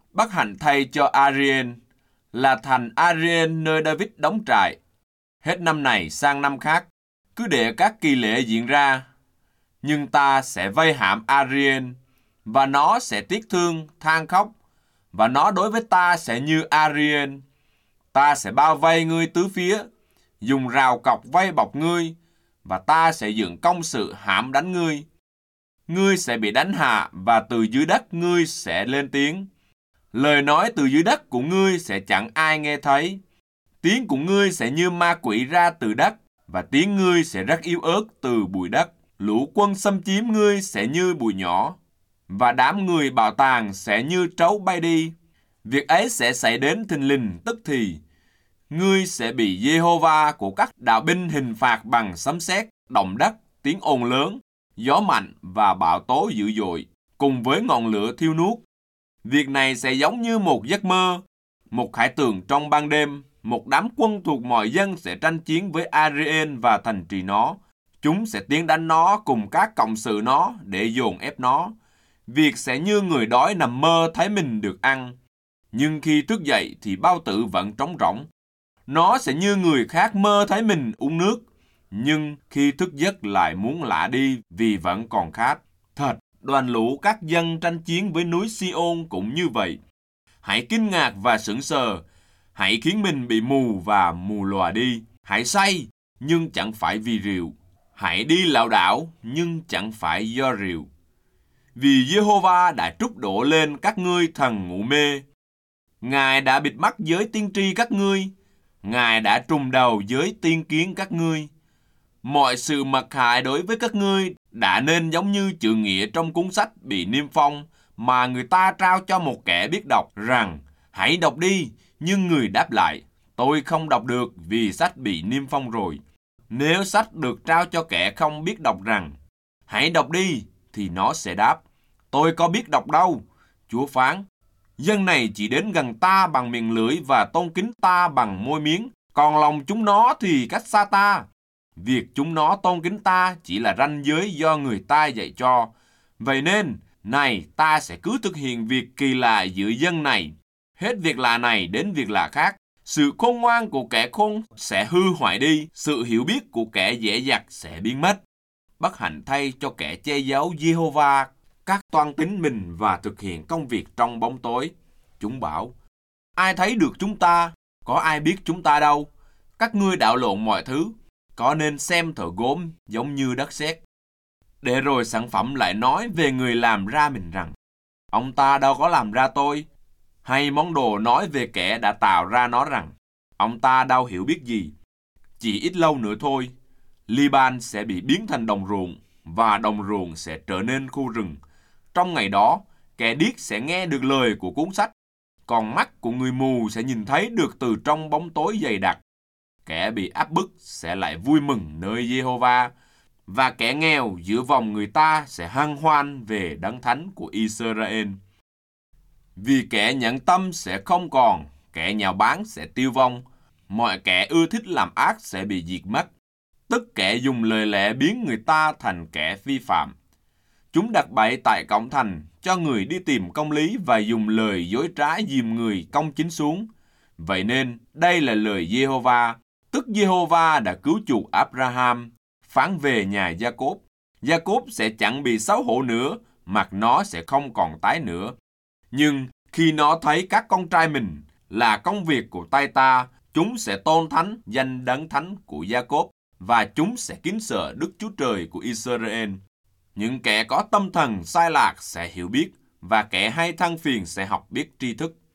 Bất hạnh thay cho Ariel, là thành Ariel nơi David đóng trại. Hết năm này sang năm khác, cứ để các kỳ lễ diễn ra. Nhưng ta sẽ vây hãm Ariel, và nó sẽ tiếc thương, than khóc, và nó đối với ta sẽ như Ariel. Ta sẽ bao vây ngươi tứ phía, dùng rào cọc vây bọc ngươi, và ta sẽ dựng công sự hãm đánh ngươi. Ngươi sẽ bị đánh hạ, và từ dưới đất ngươi sẽ lên tiếng. Lời nói từ dưới đất của ngươi sẽ chẳng ai nghe thấy. Tiếng của ngươi sẽ như ma quỷ ra từ đất, và tiếng ngươi sẽ rất yếu ớt từ bụi đất. Lũ quân xâm chiếm ngươi sẽ như bụi nhỏ, và đám người bạo tàn sẽ như trấu bay đi. Việc ấy sẽ xảy đến thình lình tức thì. Ngươi sẽ bị Giê-hô-va của các đạo binh hình phạt bằng sấm sét, động đất, tiếng ồn lớn, gió mạnh và bão tố dữ dội, cùng với ngọn lửa thiêu nuốt. Việc này sẽ giống như một giấc mơ, một khải tượng trong ban đêm. Một đám quân thuộc mọi dân sẽ tranh chiến với Ariel và thành trì nó. Chúng sẽ tiến đánh nó cùng các cộng sự nó để dồn ép nó. Việc sẽ như người đói nằm mơ thấy mình được ăn. Nhưng khi thức dậy thì bao tử vẫn trống rỗng. Nó sẽ như người khác mơ thấy mình uống nước, nhưng khi thức giấc lại muốn lả đi vì vẫn còn khát. Thật, đoàn lũ các dân tranh chiến với núi Siôn cũng như vậy. Hãy kinh ngạc và sững sờ. Hãy khiến mình bị mù và mù lòa đi. Hãy say, nhưng chẳng phải vì rượu. Hãy đi lảo đảo, nhưng chẳng phải do rượu. Vì Giê-hô-va đã trút đổ lên các ngươi thần ngủ mê. Ngài đã bịt mắt giới tiên tri các ngươi. Ngài đã trùm đầu giới tiên kiến các ngươi. Mọi sự mặc hại đối với các ngươi đã nên giống như chữ nghĩa trong cuốn sách bị niêm phong mà người ta trao cho một kẻ biết đọc rằng hãy đọc đi, nhưng người đáp lại tôi không đọc được vì sách bị niêm phong rồi. Nếu sách được trao cho kẻ không biết đọc rằng hãy đọc đi thì nó sẽ đáp tôi có biết đọc đâu. Chúa phán dân này chỉ đến gần ta bằng miệng lưỡi và tôn kính ta bằng môi miếng, còn lòng chúng nó thì cách xa ta. Việc chúng nó tôn kính ta chỉ là ranh giới do người ta dạy cho. Vậy nên, này ta sẽ cứ thực hiện việc kỳ lạ giữa dân này. Hết việc lạ này đến việc lạ khác. Sự khôn ngoan của kẻ khôn sẽ hư hoại đi, sự hiểu biết của kẻ dễ dặt sẽ biến mất. Bất hạnh thay cho kẻ che giấu Giê-hô-va, các toan tính mình và thực hiện công việc trong bóng tối. Chúng bảo, ai thấy được chúng ta? Có ai biết chúng ta đâu? Các ngươi đảo lộn mọi thứ. Có nên xem thợ gốm giống như đất sét. Để rồi sản phẩm lại nói về người làm ra mình rằng, ông ta đâu có làm ra tôi. Hay món đồ nói về kẻ đã tạo ra nó rằng, ông ta đâu hiểu biết gì. Chỉ ít lâu nữa thôi, Liban sẽ bị biến thành đồng ruộng, và đồng ruộng sẽ trở nên khu rừng. Trong ngày đó, kẻ điếc sẽ nghe được lời của cuốn sách, còn mắt của người mù sẽ nhìn thấy được từ trong bóng tối dày đặc. Kẻ bị áp bức sẽ lại vui mừng nơi Giê-hô-va, và kẻ nghèo giữa vòng người ta sẽ hân hoan về đấng thánh của Israel. Vì kẻ nhẫn tâm sẽ không còn, kẻ nhạo báng sẽ tiêu vong, mọi kẻ ưa thích làm ác sẽ bị diệt mất, tức kẻ dùng lời lẽ biến người ta thành kẻ vi phạm. Chúng đặt bẫy tại cổng thành, cho người đi tìm công lý và dùng lời dối trá dìm người công chính xuống. Vậy nên, đây là lời Giê-hô-va, tức Giê-hô-va đã cứu chuộc Abraham, phán về nhà Gia-cốp. Gia-cốp sẽ chẳng bị xấu hổ nữa, mặt nó sẽ không còn tái nữa. Nhưng khi nó thấy các con trai mình là công việc của tay ta, chúng sẽ tôn thánh danh đấng thánh của Gia-cốp, và chúng sẽ kính sợ Đức Chúa Trời của Israel. Những kẻ có tâm thần sai lạc sẽ hiểu biết, và kẻ hay than phiền sẽ học biết tri thức.